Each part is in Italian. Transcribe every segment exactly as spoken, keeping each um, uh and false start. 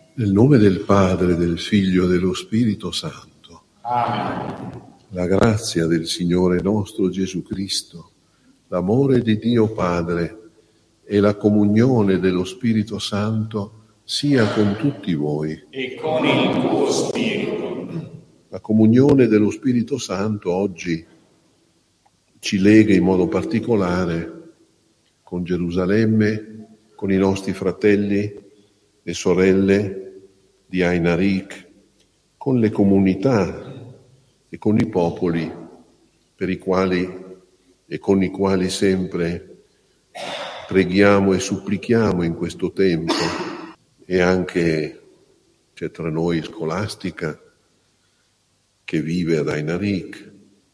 Nel nome del Padre, del Figlio e dello Spirito Santo. Amen. La grazia del Signore nostro Gesù Cristo, l'amore di Dio Padre e la comunione dello Spirito Santo sia con tutti voi. E con il tuo spirito. La comunione dello Spirito Santo oggi ci lega in modo particolare con Gerusalemme, con i nostri fratelli e sorelle di Einarik, con le comunità e con i popoli per i quali e con i quali sempre preghiamo e supplichiamo in questo tempo. E anche c'è tra noi Scolastica che vive ad Einarik.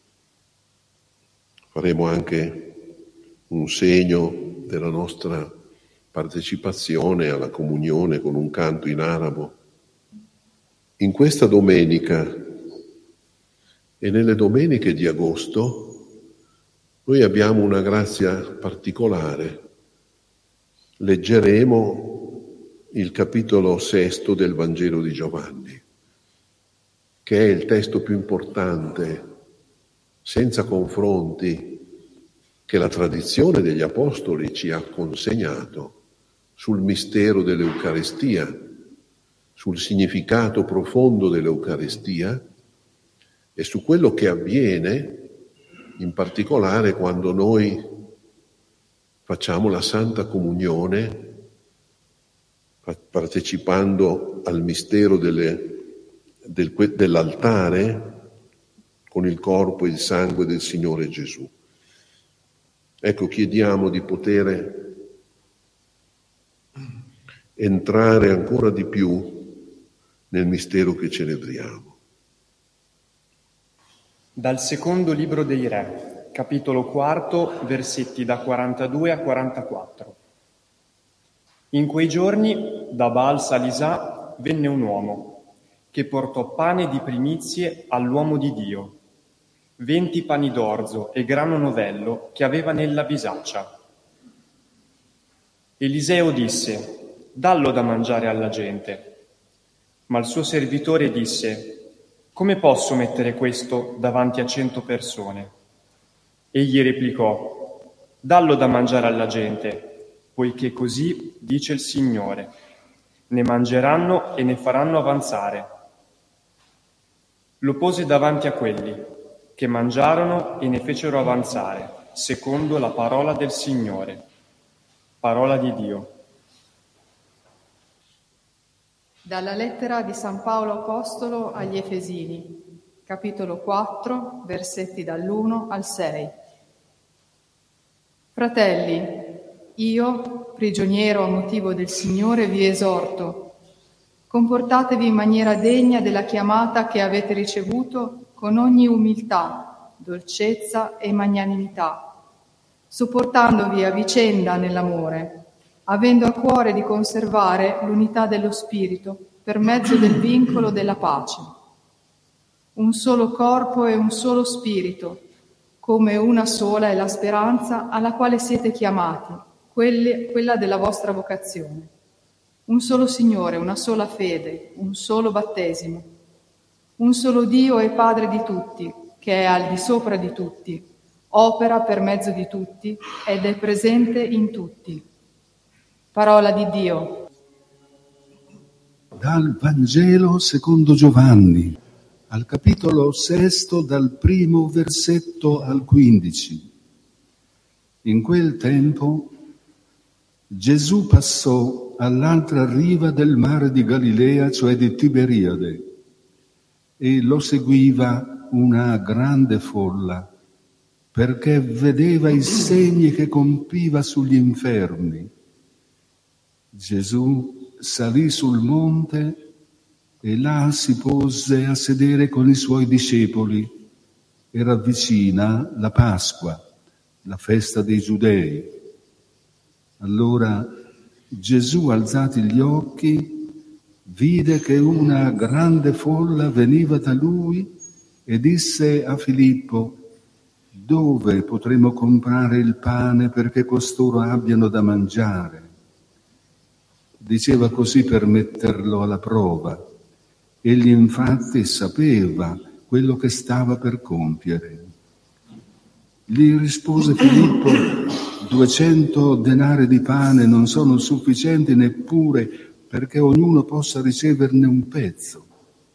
Faremo anche un segno della nostra partecipazione alla comunione con un canto in arabo. In questa domenica e nelle domeniche di agosto noi abbiamo una grazia particolare. Leggeremo il capitolo sesto del Vangelo di Giovanni, che è il testo più importante, senza confronti, che la tradizione degli Apostoli ci ha consegnato sul mistero dell'Eucaristia, sul significato profondo dell'Eucaristia e su quello che avviene in particolare quando noi facciamo la Santa Comunione partecipando al mistero delle, del, dell'altare con il corpo e il sangue del Signore Gesù. Ecco, chiediamo di poter entrare ancora di più nel mistero che celebriamo. Dal secondo libro dei Re, capitolo quarto, versetti da quarantadue a quarantaquattro. In quei giorni da Baal Salisà venne un uomo che portò pane di primizie all'uomo di Dio, venti pani d'orzo e grano novello che aveva nella bisaccia. Eliseo disse: «Dallo da mangiare alla gente». Ma il suo servitore disse: «Come posso mettere questo davanti a cento persone?» Egli replicò: «Dallo da mangiare alla gente, poiché così dice il Signore: ne mangeranno e ne faranno avanzare». Lo pose davanti a quelli, che mangiarono e ne fecero avanzare, secondo la parola del Signore. Parola di Dio. Dalla lettera di San Paolo Apostolo agli Efesini, capitolo quattro, versetti dall'uno al sei. Fratelli, io, prigioniero a motivo del Signore, vi esorto: comportatevi in maniera degna della chiamata che avete ricevuto, con ogni umiltà, dolcezza e magnanimità, sopportandovi a vicenda nell'amore, avendo a cuore di conservare l'unità dello Spirito per mezzo del vincolo della pace. Un solo corpo e un solo Spirito, come una sola è la speranza alla quale siete chiamati, quelle, quella della vostra vocazione. Un solo Signore, una sola fede, un solo battesimo. Un solo Dio e Padre di tutti, che è al di sopra di tutti, opera per mezzo di tutti ed è presente in tutti. Parola di Dio. Dal Vangelo secondo Giovanni, al capitolo sesto, dal primo versetto al quindici. In quel tempo Gesù passò all'altra riva del mare di Galilea, cioè di Tiberiade, e lo seguiva una grande folla, perché vedeva i segni che compiva sugli infermi. Gesù salì sul monte e là si pose a sedere con i suoi discepoli. Era vicina la Pasqua, la festa dei Giudei. Allora Gesù, alzati gli occhi, vide che una grande folla veniva da lui e disse a Filippo: «Dove potremo comprare il pane perché costoro abbiano da mangiare?» Diceva così per metterlo alla prova. Egli infatti sapeva quello che stava per compiere. Gli rispose Filippo: duecento denari di pane non sono sufficienti neppure perché ognuno possa riceverne un pezzo.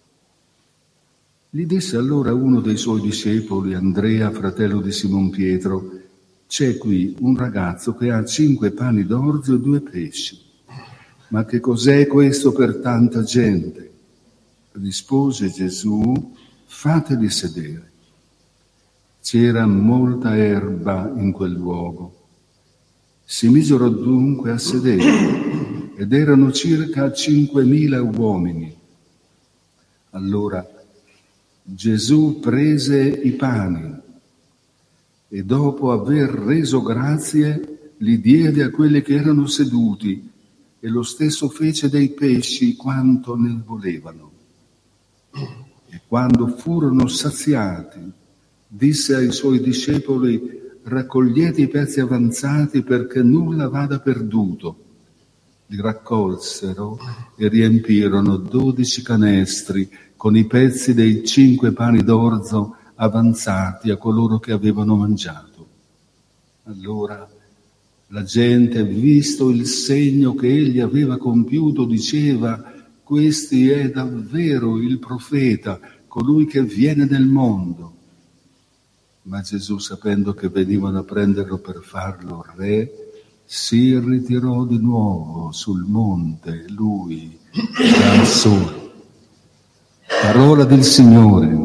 Gli disse allora uno dei suoi discepoli, Andrea, fratello di Simon Pietro: c'è qui un ragazzo che ha cinque pani d'orzo e due pesci. Ma che cos'è questo per tanta gente? Rispose Gesù: fateli sedere. C'era molta erba in quel luogo. Si misero dunque a sedere ed erano circa cinquemila uomini. Allora Gesù prese i pani e dopo aver reso grazie li diede a quelli che erano seduti e lo stesso fece dei pesci quanto ne volevano. E quando furono saziati, disse ai suoi discepoli: raccogliete i pezzi avanzati perché nulla vada perduto. Li raccolsero e riempirono dodici canestri con i pezzi dei cinque pani d'orzo avanzati a coloro che avevano mangiato. Allora la gente, visto il segno che egli aveva compiuto, diceva: questi è davvero il profeta, colui che viene nel mondo. Ma Gesù, sapendo che venivano a prenderlo per farlo re, si ritirò di nuovo sul monte, lui da solo. Parola del Signore.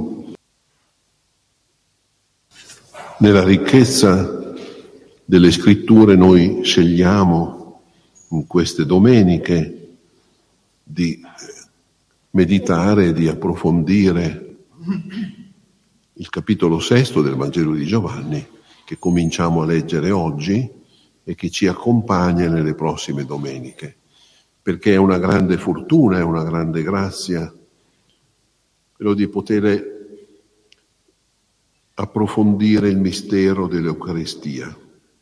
Nella ricchezza delle scritture noi scegliamo in queste domeniche di meditare e di approfondire il capitolo sesto del Vangelo di Giovanni, che cominciamo a leggere oggi e che ci accompagna nelle prossime domeniche, perché è una grande fortuna, è una grande grazia quello di poter approfondire il mistero dell'Eucaristia.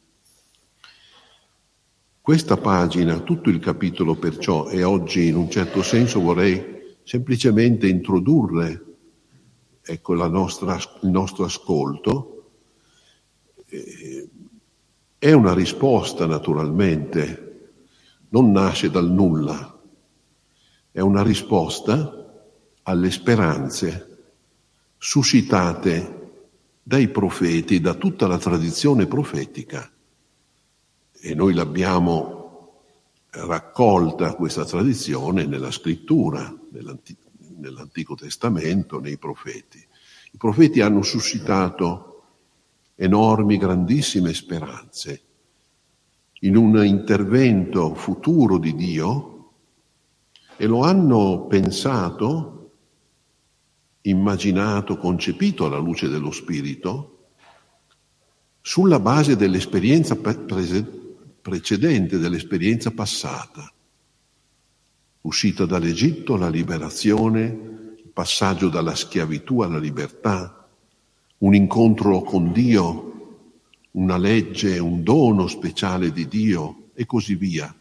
Questa pagina, tutto il capitolo perciò, e oggi in un certo senso vorrei semplicemente introdurre ecco la nostra, il nostro ascolto, eh, è una risposta naturalmente, non nasce dal nulla, è una risposta alle speranze suscitate dai profeti, da tutta la tradizione profetica. E noi l'abbiamo raccolta questa tradizione nella scrittura, nell'Antico, nell'Antico Testamento, nei profeti. I profeti hanno suscitato enormi, grandissime speranze in un intervento futuro di Dio e lo hanno pensato, immaginato, concepito alla luce dello Spirito sulla base dell'esperienza pre- precedente, dell'esperienza passata. Uscita dall'Egitto, la liberazione, il passaggio dalla schiavitù alla libertà, un incontro con Dio, una legge, un dono speciale di Dio e così via.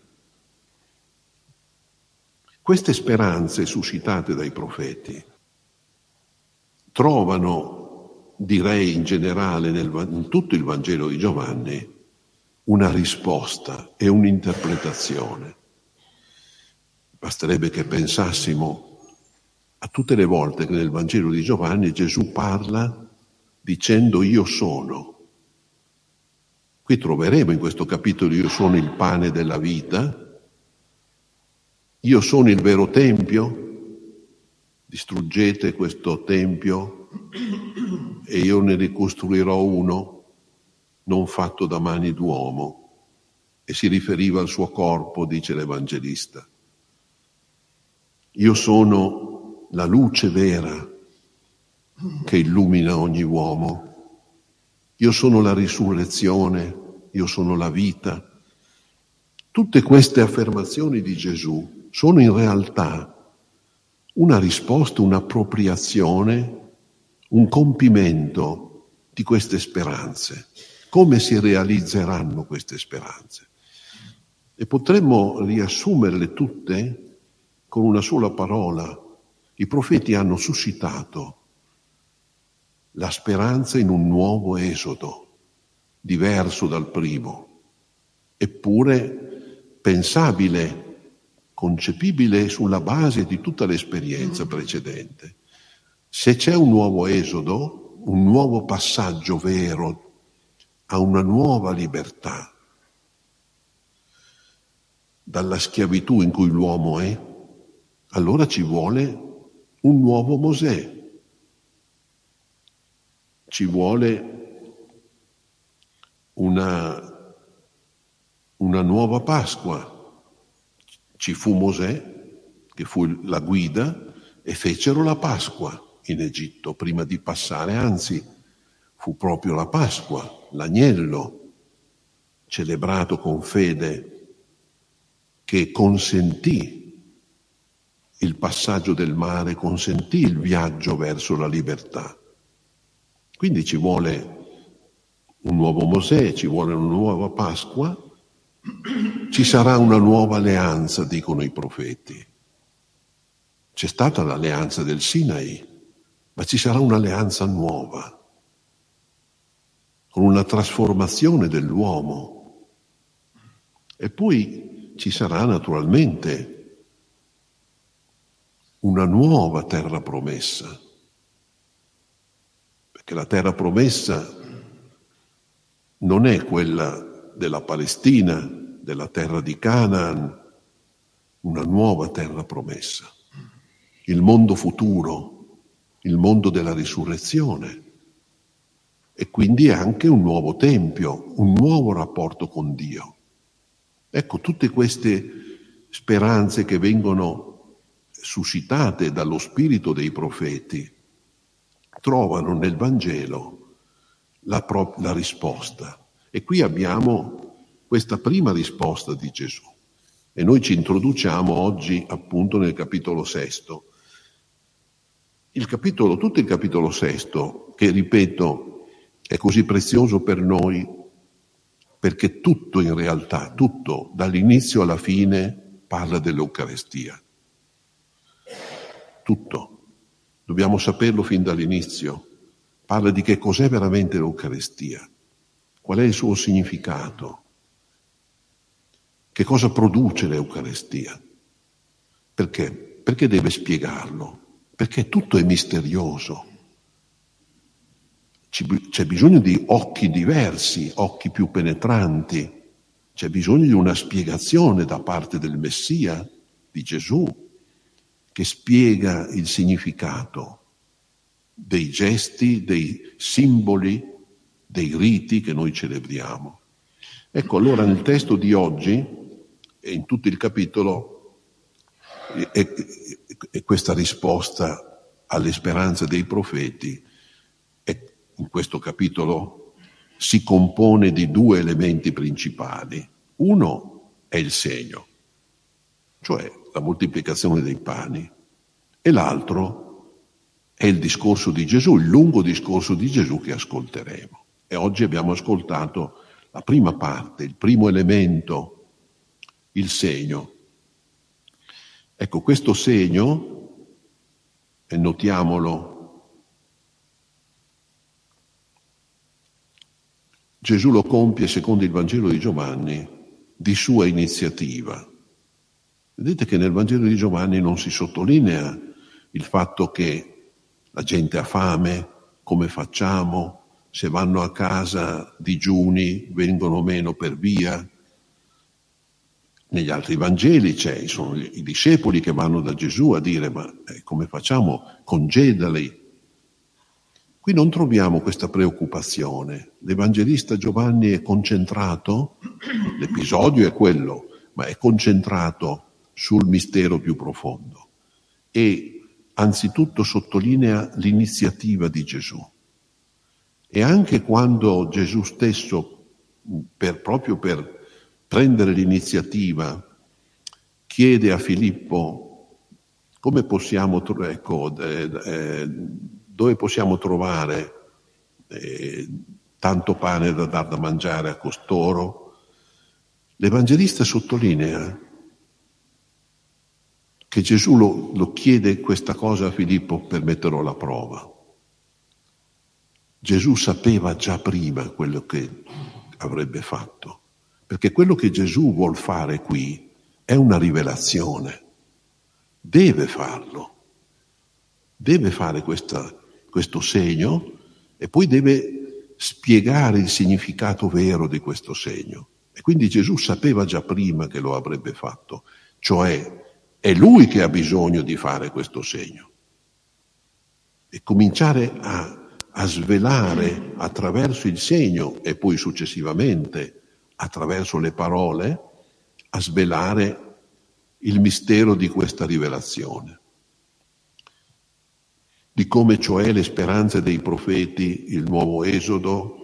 Queste speranze suscitate dai profeti trovano, direi in generale, nel, in tutto il Vangelo di Giovanni, una risposta e un'interpretazione. Basterebbe che pensassimo a tutte le volte che nel Vangelo di Giovanni Gesù parla dicendo io sono. Qui troveremo in questo capitolo io sono il pane della vita, io sono il vero tempio, distruggete questo tempio e io ne ricostruirò uno non fatto da mani d'uomo. E si riferiva al suo corpo, dice l'Evangelista. Io sono la luce vera che illumina ogni uomo. Io sono la risurrezione, io sono la vita. Tutte queste affermazioni di Gesù sono in realtà una risposta, un'appropriazione, un compimento di queste speranze. Come si realizzeranno queste speranze? E potremmo riassumerle tutte con una sola parola. I profeti hanno suscitato la speranza in un nuovo esodo, diverso dal primo, eppure pensabile, concepibile sulla base di tutta l'esperienza precedente. Se c'è un nuovo esodo, un nuovo passaggio vero a una nuova libertà, dalla schiavitù in cui l'uomo è, allora ci vuole un nuovo Mosè, ci vuole una, una nuova Pasqua. Ci fu Mosè, che fu la guida, e fecero la Pasqua in Egitto prima di passare, anzi fu proprio la Pasqua, l'agnello celebrato con fede, che consentì il passaggio del mare, consentì il viaggio verso la libertà. Quindi ci vuole un nuovo Mosè, ci vuole una nuova Pasqua, ci sarà una nuova alleanza, dicono i profeti. C'è stata l'alleanza del Sinai, ma ci sarà un'alleanza nuova, con una trasformazione dell'uomo. E poi ci sarà naturalmente una nuova terra promessa, perché la terra promessa non è quella della Palestina, della terra di Canaan, una nuova terra promessa, il mondo futuro, il mondo della risurrezione, e quindi anche un nuovo tempio, un nuovo rapporto con Dio. Ecco, tutte queste speranze che vengono suscitate dallo spirito dei profeti trovano nel Vangelo la, pro- la risposta. E qui abbiamo questa prima risposta di Gesù. E noi ci introduciamo oggi appunto nel capitolo sesto. Il capitolo, tutto il capitolo sesto, che ripeto è così prezioso per noi, perché tutto in realtà, tutto dall'inizio alla fine parla dell'Eucarestia. Tutto. Dobbiamo saperlo fin dall'inizio. Parla di che cos'è veramente l'Eucarestia, qual è il suo significato, che cosa produce l'Eucarestia. Perché? Perché deve spiegarlo? Perché tutto è misterioso. C'è bisogno di occhi diversi, occhi più penetranti. C'è bisogno di una spiegazione da parte del Messia, di Gesù, che spiega il significato dei gesti, dei simboli, dei riti che noi celebriamo. Ecco, allora nel testo di oggi e in tutto il capitolo è, è, è questa risposta alle speranze dei profeti. E in questo capitolo si compone di due elementi principali. Uno è il segno, cioè la moltiplicazione dei pani, e l'altro è il discorso di Gesù, il lungo discorso di Gesù che ascolteremo. E oggi abbiamo ascoltato la prima parte, il primo elemento, il segno. Ecco, questo segno, e notiamolo, Gesù lo compie, secondo il Vangelo di Giovanni, di sua iniziativa. Vedete che nel Vangelo di Giovanni non si sottolinea il fatto che la gente ha fame, come facciamo, se vanno a casa digiuni, vengono meno per via. Negli altri Vangeli c'è, sono i discepoli che vanno da Gesù a dire ma eh, come facciamo? Congedali. Qui non troviamo questa preoccupazione. L'Evangelista Giovanni è concentrato, l'episodio è quello, ma è concentrato sul mistero più profondo e anzitutto sottolinea l'iniziativa di Gesù. E anche quando Gesù stesso, per, proprio per prendere l'iniziativa, chiede a Filippo come possiamo, ecco, eh, eh, dove possiamo trovare eh, tanto pane da dar da mangiare a costoro, L'Evangelista sottolinea che Gesù lo, lo chiede questa cosa a Filippo per metterlo alla prova. Gesù sapeva già prima quello che avrebbe fatto, perché quello che Gesù vuol fare qui è una rivelazione. Deve farlo, deve fare questa, questo segno e poi deve spiegare il significato vero di questo segno. E quindi Gesù sapeva già prima che lo avrebbe fatto, cioè è Lui che ha bisogno di fare questo segno. E cominciare a, a svelare attraverso il segno e poi successivamente attraverso le parole, a svelare il mistero di questa rivelazione. Di come cioè le speranze dei profeti, il nuovo esodo,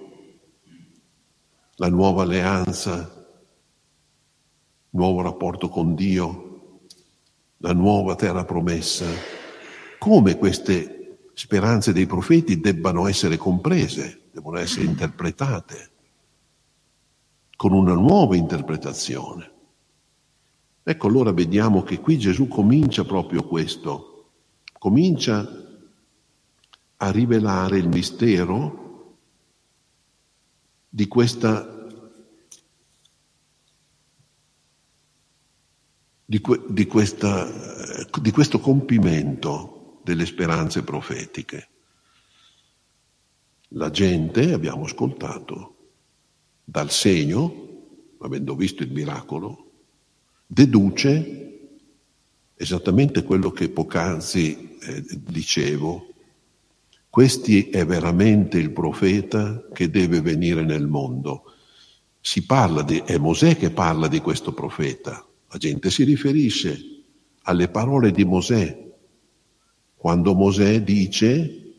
la nuova alleanza, nuovo rapporto con Dio, la nuova terra promessa, come queste speranze dei profeti debbano essere comprese, devono essere interpretate con una nuova interpretazione. Ecco, allora vediamo che qui Gesù comincia proprio questo, comincia a rivelare il mistero di questa Di, que, di, questa, di questo compimento delle speranze profetiche. La gente, abbiamo ascoltato, dal segno, avendo visto il miracolo, deduce esattamente quello che poc'anzi eh, dicevo. Questi è veramente il profeta che deve venire nel mondo. Si parla di, è Mosè che parla di questo profeta. La gente si riferisce alle parole di Mosè, quando Mosè dice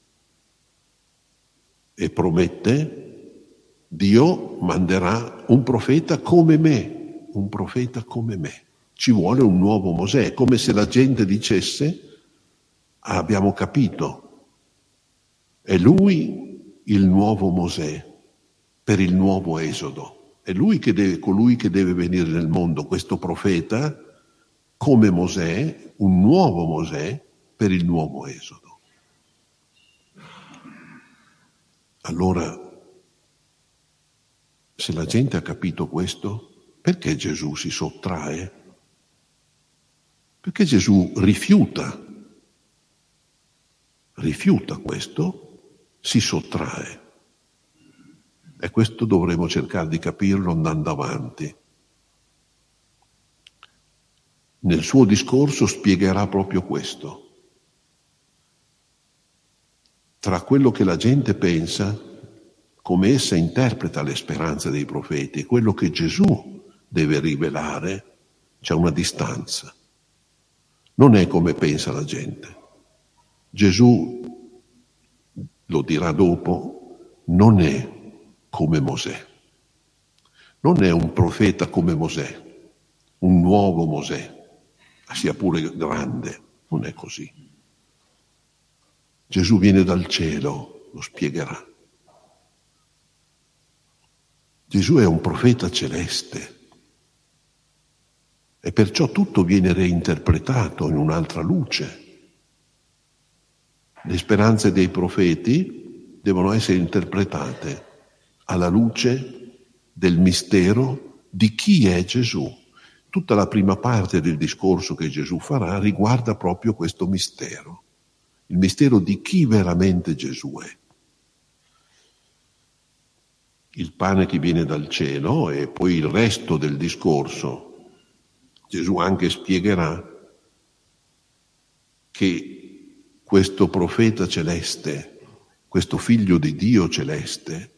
e promette: Dio manderà un profeta come me, un profeta come me. Ci vuole un nuovo Mosè, come se la gente dicesse: ah, abbiamo capito, è lui il nuovo Mosè per il nuovo esodo. È lui che deve, colui che deve venire nel mondo, questo profeta, come Mosè, un nuovo Mosè per il nuovo esodo. Allora, se la gente ha capito questo, perché Gesù si sottrae? Perché Gesù rifiuta, rifiuta questo, si sottrae. E questo dovremo cercare di capirlo andando avanti. Nel suo discorso spiegherà proprio questo. Tra quello che la gente pensa, come essa interpreta le speranze dei profeti, e quello che Gesù deve rivelare, c'è una distanza. Non è come pensa la gente. Gesù, lo dirà dopo, non è come Mosè. Non è un profeta come Mosè, un nuovo Mosè, sia pure grande, non è così. Gesù viene dal cielo, lo spiegherà. Gesù è un profeta celeste e perciò tutto viene reinterpretato in un'altra luce. Le speranze dei profeti devono essere interpretate alla luce del mistero di chi è Gesù. Tutta la prima parte del discorso che Gesù farà riguarda proprio questo mistero, il mistero di chi veramente Gesù è. Il pane che viene dal cielo e poi il resto del discorso. Gesù anche spiegherà che questo profeta celeste, questo figlio di Dio celeste,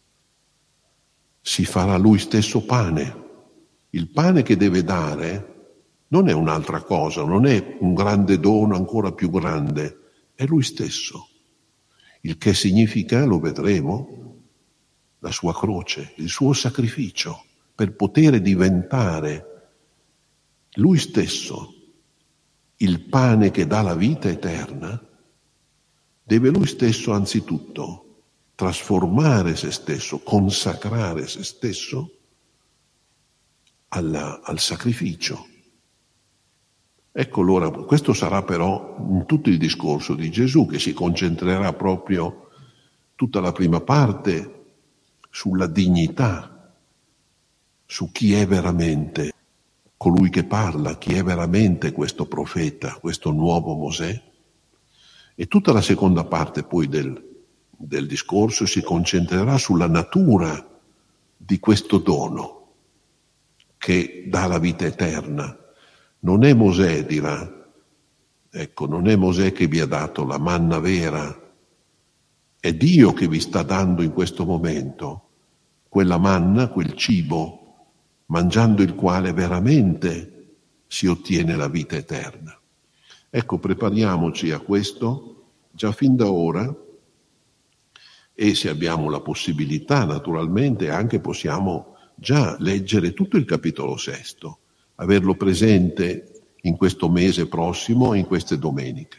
si farà lui stesso pane. Il pane che deve dare non è un'altra cosa, non è un grande dono ancora più grande, è lui stesso. Il che significa, lo vedremo, la sua croce, il suo sacrificio, per poter diventare lui stesso il pane che dà la vita eterna, deve lui stesso anzitutto trasformare se stesso, consacrare se stesso alla, al sacrificio. Ecco allora, questo sarà però in tutto il discorso di Gesù, che si concentrerà proprio tutta la prima parte sulla dignità, su chi è veramente colui che parla, chi è veramente questo profeta, questo nuovo Mosè. E tutta la seconda parte poi del, del discorso si concentrerà sulla natura di questo dono che dà la vita eterna. Non è Mosè, dirà, ecco, non è Mosè che vi ha dato la manna vera, è Dio che vi sta dando in questo momento quella manna, quel cibo, mangiando il quale veramente si ottiene la vita eterna. Ecco, prepariamoci a questo già fin da ora, e se abbiamo la possibilità, naturalmente, anche possiamo già leggere tutto il capitolo sesto, averlo presente in questo mese prossimo e in queste domeniche.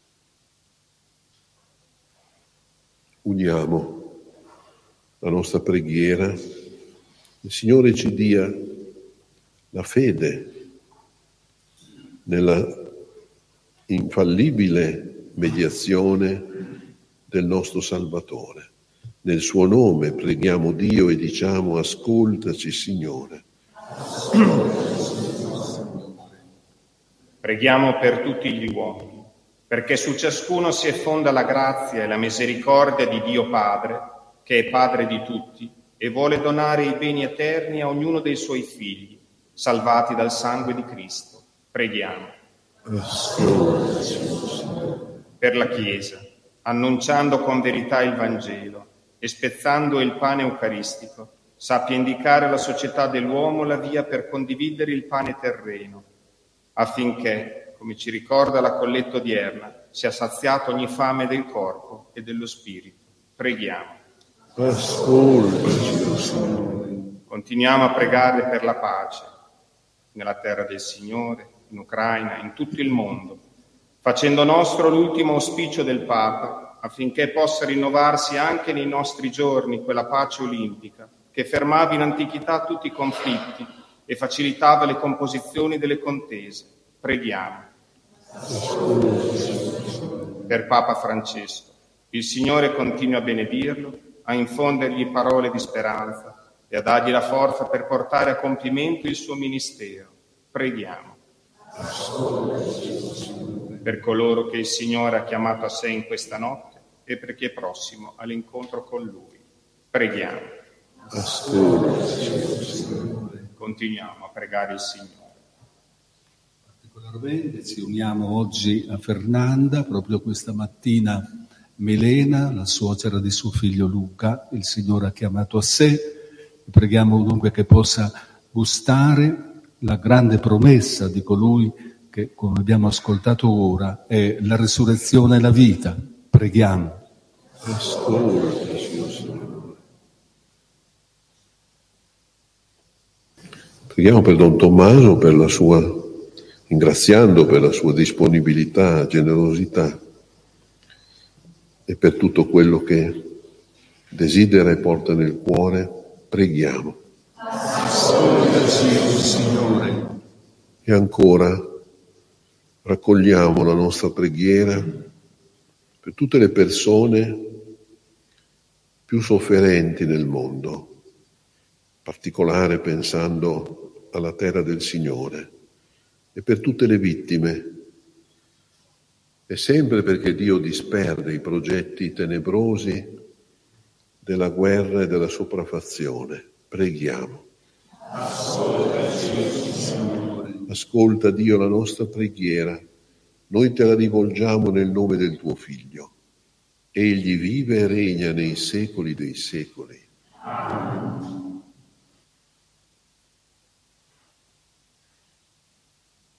Uniamo la nostra preghiera. Il Signore ci dia la fede nella infallibile mediazione del nostro Salvatore. Nel suo nome preghiamo Dio e diciamo: ascoltaci, Signore. Preghiamo per tutti gli uomini, perché su ciascuno si effonda la grazia e la misericordia di Dio Padre, che è Padre di tutti, e vuole donare i beni eterni a ognuno dei suoi figli, salvati dal sangue di Cristo. Preghiamo. Per la Chiesa, annunciando con verità il Vangelo e spezzando il pane eucaristico, sappia indicare alla società dell'uomo la via per condividere il pane terreno, affinché, come ci ricorda la colletta odierna, sia saziato ogni fame del corpo e dello spirito. Preghiamo. Ascoltaci, Signore. Continuiamo a pregare per la pace nella terra del Signore, in Ucraina, in tutto il mondo, facendo nostro l'ultimo auspicio del Papa, affinché possa rinnovarsi anche nei nostri giorni quella pace olimpica che fermava in antichità tutti i conflitti e facilitava le composizioni delle contese. Preghiamo. Per Papa Francesco, il Signore continua a benedirlo, a infondergli parole di speranza e a dargli la forza per portare a compimento il suo ministero. Preghiamo. Per coloro che il Signore ha chiamato a sé in questa notte e per chi è prossimo all'incontro con Lui. Preghiamo. Continuiamo a pregare il Signore. Particolarmente ci uniamo oggi a Fernanda, proprio questa mattina Milena, la suocera di suo figlio Luca, il Signore ha chiamato a sé. Preghiamo dunque che possa gustare la grande promessa di colui che, come abbiamo ascoltato ora, è la resurrezione e la vita. Preghiamo. Ascoltaci, Signore. Preghiamo per Don Tommaso, per la sua, ringraziando per la sua disponibilità, generosità e per tutto quello che desidera e porta nel cuore. Preghiamo. Ascoltaci, Signore. E ancora raccogliamo la nostra preghiera per tutte le persone più sofferenti nel mondo, in particolare pensando alla terra del Signore, e per tutte le vittime, e sempre perché Dio disperde i progetti tenebrosi della guerra e della sopraffazione. Preghiamo. Ascolta, Dio, la nostra preghiera. Noi te la rivolgiamo nel nome del tuo Figlio. Egli vive e regna nei secoli dei secoli. Amen.